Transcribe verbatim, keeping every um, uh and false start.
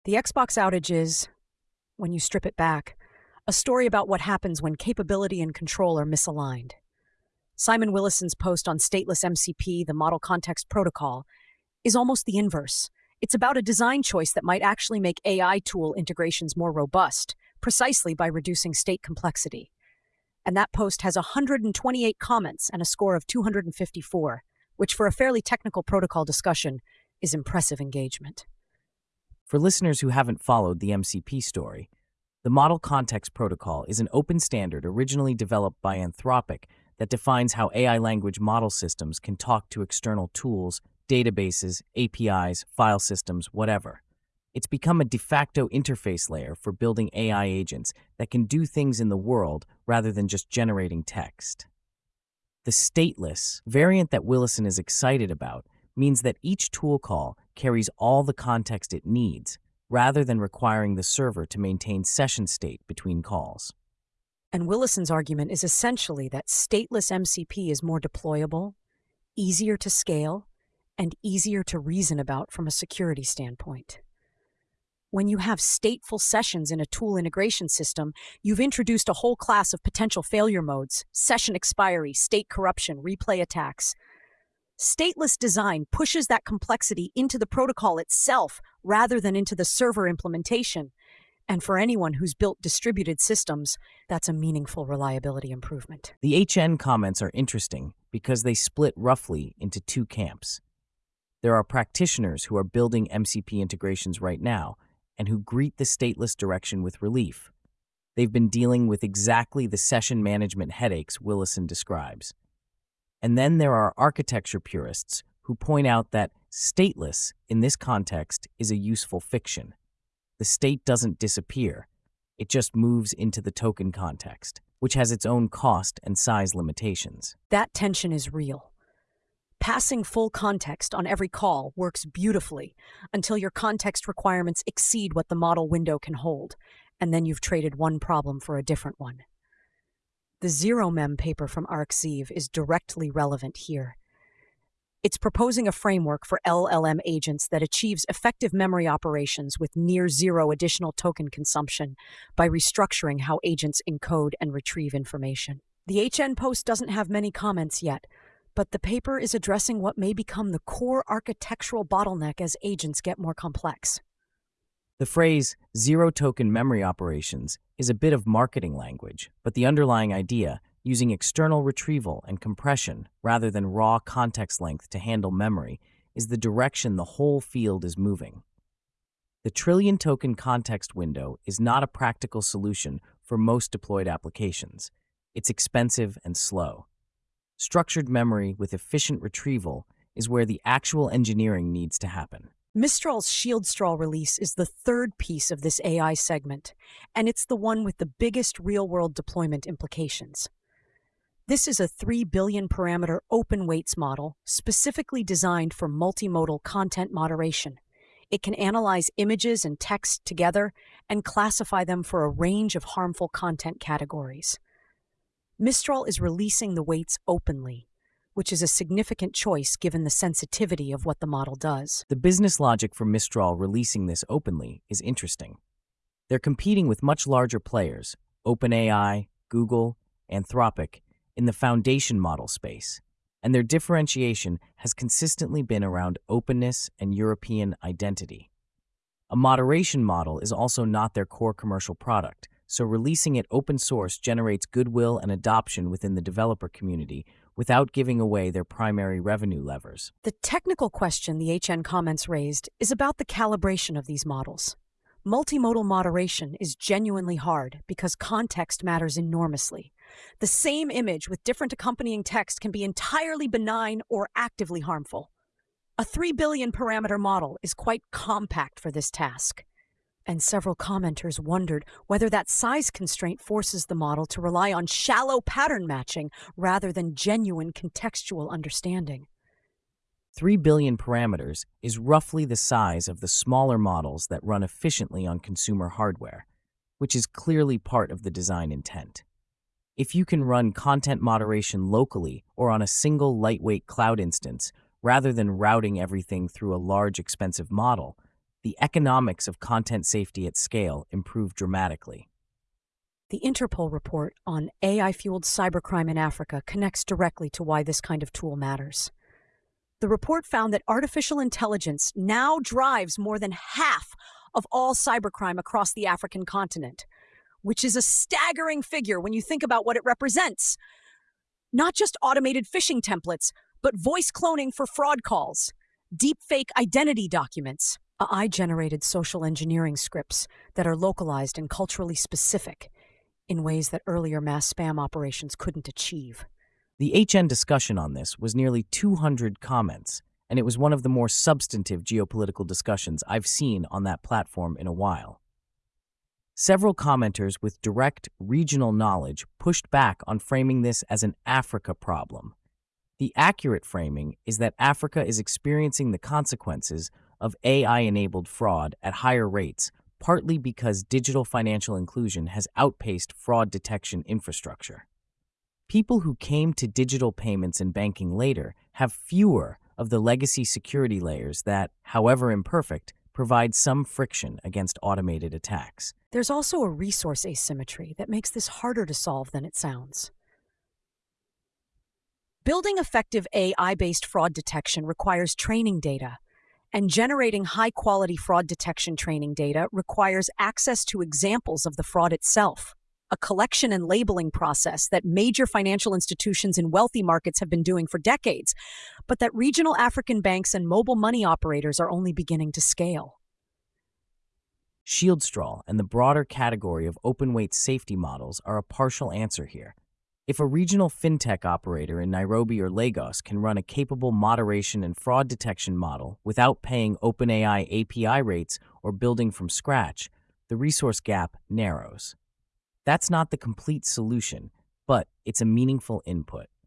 The Xbox outage is, when you strip it back, a story about what happens when capability and control are misaligned. Simon Willison's post on stateless M C P, the Model Context Protocol, is almost the inverse. It's about a design choice that might actually make A I tool integrations more robust, precisely by reducing state complexity. And that post has one hundred twenty-eight comments and a score of two hundred fifty-four, which for a fairly technical protocol discussion is impressive engagement. For listeners who haven't followed the M C P story, the Model Context Protocol is an open standard originally developed by Anthropic that defines how A I language model systems can talk to external tools, databases, A P Is, file systems, whatever. It's become a de facto interface layer for building A I agents that can do things in the world rather than just generating text. The stateless variant that Willison is excited about means that each tool call carries all the context it needs, rather than requiring the server to maintain session state between calls. And Willison's argument is essentially that stateless M C P is more deployable, easier to scale, and easier to reason about from a security standpoint. When you have stateful sessions in a tool integration system, you've introduced a whole class of potential failure modes: session expiry, state corruption, replay attacks. Stateless design pushes that complexity into the protocol itself rather than into the server implementation. And for anyone who's built distributed systems, that's a meaningful reliability improvement. The H N comments are interesting because they split roughly into two camps. There are practitioners who are building M C P integrations right now and who greet the stateless direction with relief. They've been dealing with exactly the session management headaches Willison describes. And then there are architecture purists who point out that stateless, in this context, is a useful fiction. The state doesn't disappear. It just moves into the token context, which has its own cost and size limitations. That tension is real. Passing full context on every call works beautifully until your context requirements exceed what the model window can hold, and then you've traded one problem for a different one. The Zero Mem paper from ArcZeev is directly relevant here. It's proposing a framework for L L M agents that achieves effective memory operations with near zero additional token consumption by restructuring how agents encode and retrieve information. The H N post doesn't have many comments yet, but the paper is addressing what may become the core architectural bottleneck as agents get more complex. The phrase zero-token memory operations is a bit of marketing language, but the underlying idea, using external retrieval and compression rather than raw context length to handle memory, is the direction the whole field is moving. The trillion-token context window is not a practical solution for most deployed applications. It's expensive and slow. Structured memory with efficient retrieval is where the actual engineering needs to happen. Mistral's Shieldstraw release is the third piece of this A I segment, and it's the one with the biggest real-world deployment implications. This is a three billion parameter open weights model specifically designed for multimodal content moderation. It can analyze images and text together and classify them for a range of harmful content categories. Mistral is releasing the weights openly, which is a significant choice given the sensitivity of what the model does. The business logic for Mistral releasing this openly is interesting. They're competing with much larger players, OpenAI, Google, Anthropic, in the foundation model space, and their differentiation has consistently been around openness and European identity. A moderation model is also not their core commercial product, so releasing it open source generates goodwill and adoption within the developer community without giving away their primary revenue levers. The technical question the H N comments raised is about the calibration of these models. Multimodal moderation is genuinely hard because context matters enormously. The same image with different accompanying text can be entirely benign or actively harmful. A three billion parameter model is quite compact for this task. And several commenters wondered whether that size constraint forces the model to rely on shallow pattern matching rather than genuine contextual understanding. three billion parameters is roughly the size of the smaller models that run efficiently on consumer hardware, which is clearly part of the design intent. If you can run content moderation locally or on a single lightweight cloud instance rather than routing everything through a large expensive model, the economics of content safety at scale improved dramatically. The Interpol report on A I-fueled cybercrime in Africa connects directly to why this kind of tool matters. The report found that artificial intelligence now drives more than half of all cybercrime across the African continent, which is a staggering figure when you think about what it represents. Not just automated phishing templates, but voice cloning for fraud calls, deepfake identity documents, A I-generated social engineering scripts that are localized and culturally specific in ways that earlier mass spam operations couldn't achieve. The H N discussion on this was nearly two hundred comments, and it was one of the more substantive geopolitical discussions I've seen on that platform in a while. Several commenters with direct regional knowledge pushed back on framing this as an Africa problem. The accurate framing is that Africa is experiencing the consequences of A I-enabled fraud at higher rates, partly because digital financial inclusion has outpaced fraud detection infrastructure. People who came to digital payments and banking later have fewer of the legacy security layers that, however imperfect, provide some friction against automated attacks. There's also a resource asymmetry that makes this harder to solve than it sounds. Building effective A I-based fraud detection requires training data, and generating high-quality fraud detection training data requires access to examples of the fraud itself, a collection and labeling process that major financial institutions in wealthy markets have been doing for decades, but that regional African banks and mobile money operators are only beginning to scale. Shieldstraw and the broader category of open-weight safety models are a partial answer here. If a regional fintech operator in Nairobi or Lagos can run a capable moderation and fraud detection model without paying OpenAI A P I rates or building from scratch, the resource gap narrows. That's not the complete solution, but it's a meaningful input.